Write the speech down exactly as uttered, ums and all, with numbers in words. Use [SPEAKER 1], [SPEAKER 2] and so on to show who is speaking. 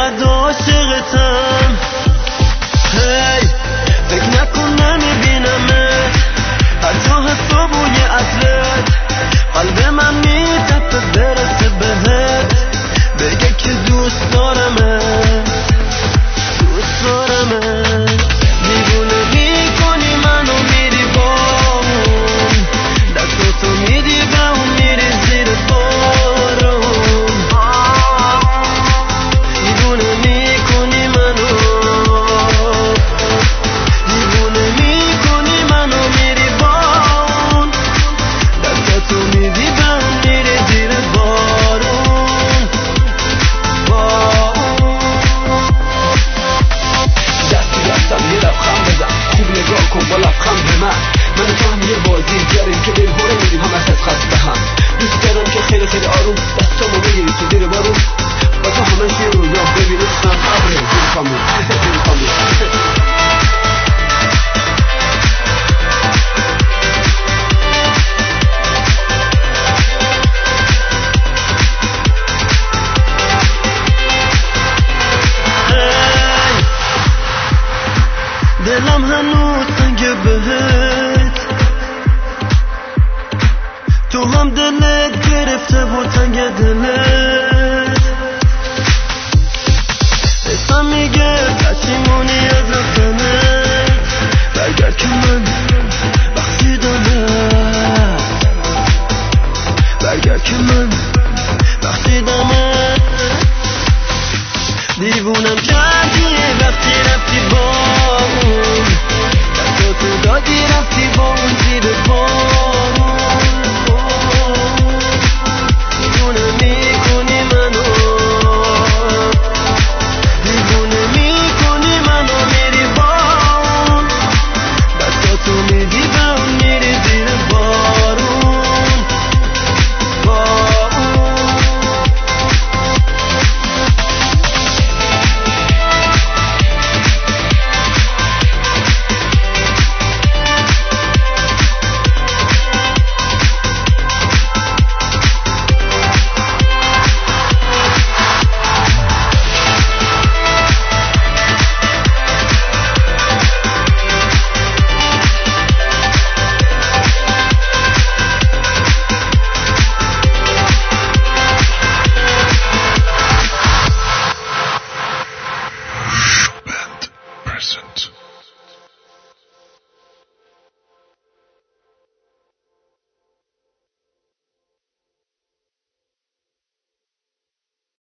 [SPEAKER 1] چقدر عاشقتم. هی فکر نکن نمیبینمت، حتی حتی بوی عطرت قلب من میتپه برسه بهت، بگه که دوست دارمت دوست دارمت. دیوونه میکنی منو میری با اون، دستاتو میدی به اون میری زیر بارون. دیوونه میکنی منو، دیوونه میکنی منو میری با اون، دستاتو میدی به اون میری زیر بارون بارون. دستی دستم یه لبخند بزن، خوب نگاه کن با لبخند به من. من و تو هم یه بازی گریم که دل هوره میدیم هم از خسته هم. دوست دارم که خیلی خیلی آروم دستامو بگیری تو زیر بارون، با تو همش یه روزا ببینستم ابره زیر خامون زیر خامون. دلم هنوز تنگه بهت، تو هم دلت گرفته بود تنگ دلت. اسم میگه پشیمونی از رفتنت، برگرد که من بخشیدمت، برگرد که من بخشیدمت. دیوونم کردی وقتی رفتی با اون، دستاتو دادی رفتی با اون زیر بارون.